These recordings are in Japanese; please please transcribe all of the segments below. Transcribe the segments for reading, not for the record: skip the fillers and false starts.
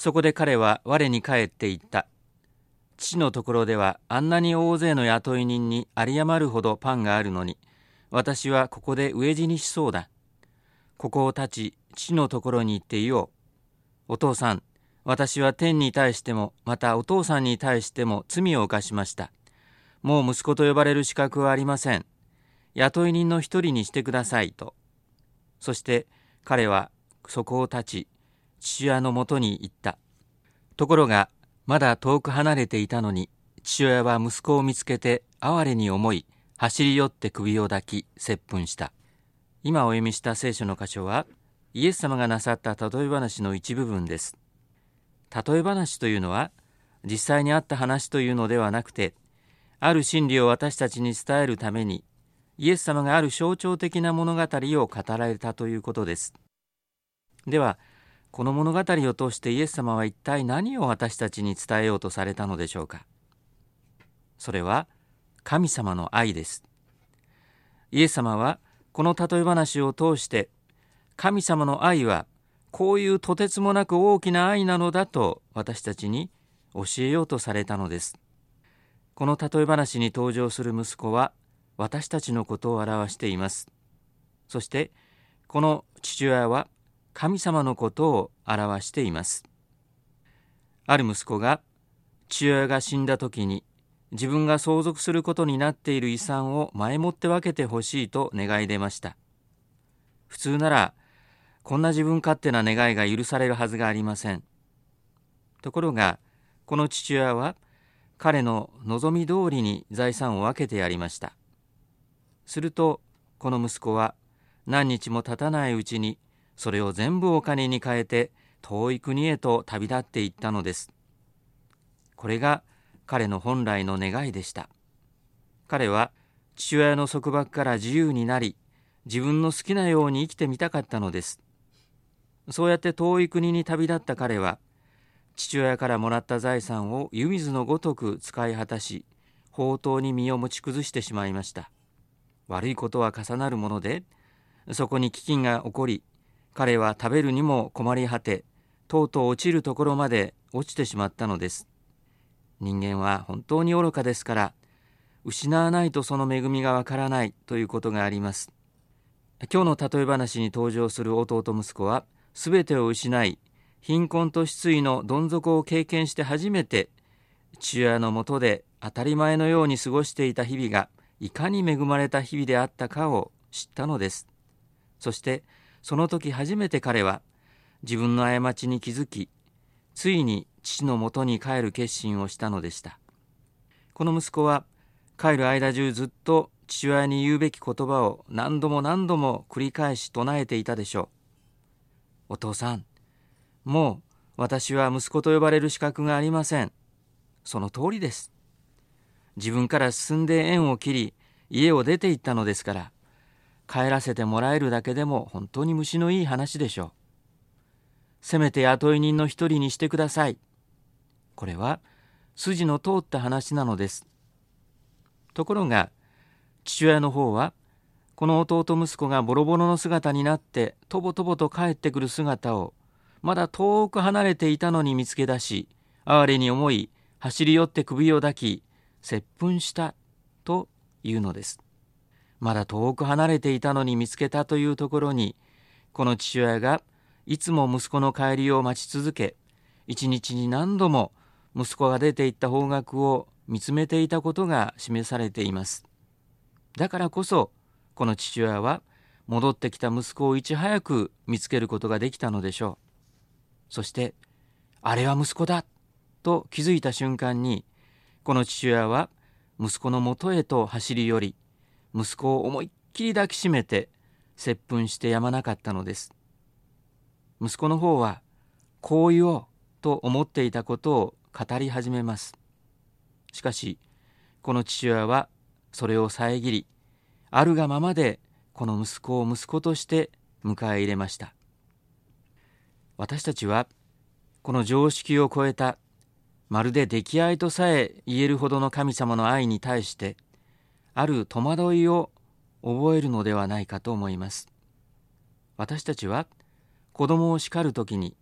そこで彼は我に返って言った。父のところではあんなに大勢の雇い人に有り余るほどパンがあるのに、私はここで飢え死にしそうだ。ここを立ち、父のところに行って言おう。お父さん、私は天に対しても、またお父さんに対しても罪を犯しました。もう息子と呼ばれる資格はありません。雇い人の一人にしてくださいと。そして彼はそこを立ち、父親のもとに行った。ところが、まだ遠く離れていたのに、父親は息子を見つけて哀れに思い、走り寄って首を抱き、接吻した。今お読みした聖書の箇所は、イエス様がなさった例え話の一部分です。例え話というのは、実際にあった話というのではなくて、ある真理を私たちに伝えるために、イエス様がある象徴的な物語を語られたということです。では、この物語を通してイエス様は一体何を私たちに伝えようとされたのでしょうか。それは神様の愛です。イエス様はこの例え話を通して、神様の愛はこういうとてつもなく大きな愛なのだと私たちに教えようとされたのです。この例え話に登場する息子は私たちのことを表しています。そしてこの父親は神様のことを表しています。ある息子が父親が死んだ時に自分が相続することになっている遺産を前もって分けてほしいと願い出ました。普通ならこんな自分勝手な願いが許されるはずがありません。ところがこの父親は彼の望み通りに財産を分けてやりました。するとこの息子は何日も経たないうちにそれを全部お金に換えて遠い国へと旅立っていったのです。これが彼の本来の願いでした。彼は父親の束縛から自由になり、自分の好きなように生きてみたかったのです。そうやって遠い国に旅立った彼は、父親からもらった財産を湯水のごとく使い果たし、放蕩に身を持ち崩してしまいました。悪いことは重なるもので、そこに飢饉が起こり、彼は食べるにも困り果て、とうとう落ちるところまで落ちてしまったのです。人間は本当に愚かですから、失わないとその恵みがわからないということがあります。今日の例え話に登場する弟息子は、すべてを失い、貧困と失意のどん底を経験して初めて、父親のもとで当たり前のように過ごしていた日々が、いかに恵まれた日々であったかを知ったのです。そしてその時初めて彼は自分の過ちに気づき、ついに父のもとに帰る決心をしたのでした。この息子は帰る間中ずっと父親に言うべき言葉を何度も何度も繰り返し唱えていたでしょう。お父さん、もう私は息子と呼ばれる資格がありません。その通りです。自分から進んで縁を切り、家を出て行ったのですから、帰らせてもらえるだけでも本当に虫のいい話でしょう。せめて雇い人の一人にしてください。これは筋の通った話なのです。ところが父親の方は、この弟息子がボロボロの姿になってとぼとぼと帰ってくる姿をまだ遠く離れていたのに見つけ出し、哀れに思い走り寄って首を抱き接吻したというのです。まだ遠く離れていたのに見つけたというところに、この父親がいつも息子の帰りを待ち続け、一日に何度も息子が出て行った方角を見つめていたことが示されています。だからこそこの父親は戻ってきた息子をいち早く見つけることができたのでしょう。そしてあれは息子だと気づいた瞬間に、この父親は息子のもとへと走り寄り、息子を思いっきり抱きしめて接吻してやまなかったのです。息子の方はこう言おうと思っていたことを語り始めます。しかしこの父親はそれを遮り、あるがままでこの息子を息子として迎え入れました。私たちはこの常識を超えた、まるで溺愛とさえ言えるほどの神様の愛に対してある戸惑いを覚えるのではないかと思います。私たちは子供を叱るときに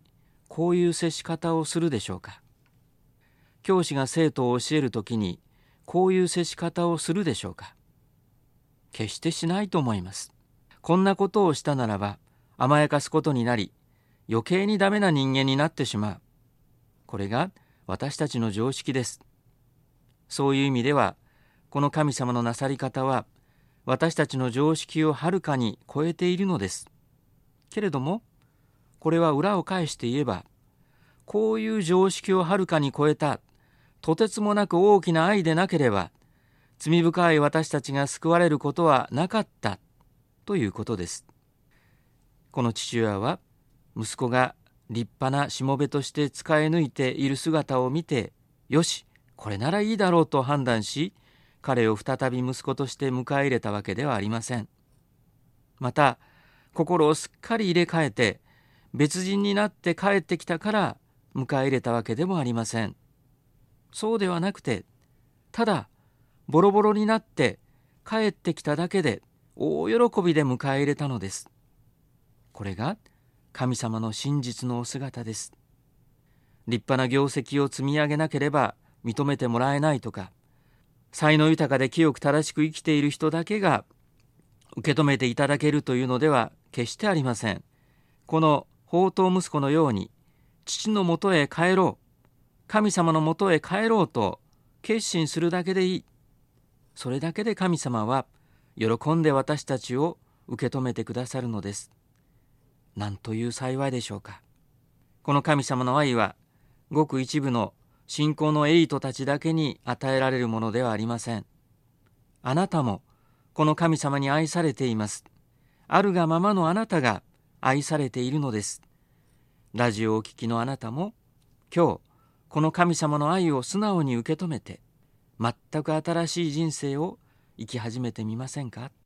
こういう接し方をするでしょうか。教師が生徒を教えるときにこういう接し方をするでしょうか。決してしないと思います。こんなことをしたならば甘やかすことになり、余計にダメな人間になってしまう。これが私たちの常識です。そういう意味では、この神様のなさり方は私たちの常識をはるかに超えているのです。けれども、これは裏を返して言えば、こういう常識をはるかに超えたとてつもなく大きな愛でなければ、罪深い私たちが救われることはなかったということです。この父親は息子が立派なしもべとして使い抜いている姿を見て、よし、これならいいだろうと判断し、彼を再び息子として迎え入れたわけではありません。また、心をすっかり入れ替えて、別人になって帰ってきたから迎え入れたわけでもありません。そうではなくて、ただボロボロになって帰ってきただけで大喜びで迎え入れたのです。これが神様の真実のお姿です。立派な業績を積み上げなければ認めてもらえないとか、才能豊かで清く正しく生きている人だけが受け止めていただけるというのでは決してありません。この放蕩息子のように、父のもとへ帰ろう、神様のもとへ帰ろうと決心するだけでいい。それだけで神様は喜んで私たちを受け止めてくださるのです。なんという幸いでしょうか。この神様の愛は、ごく一部の信仰のエリートたちだけに与えられるものではありません。あなたもこの神様に愛されています。あるがままのあなたが愛されているのです。ラジオをお聞きのあなたも、今日この神様の愛を素直に受け止めて、全く新しい人生を生き始めてみませんか。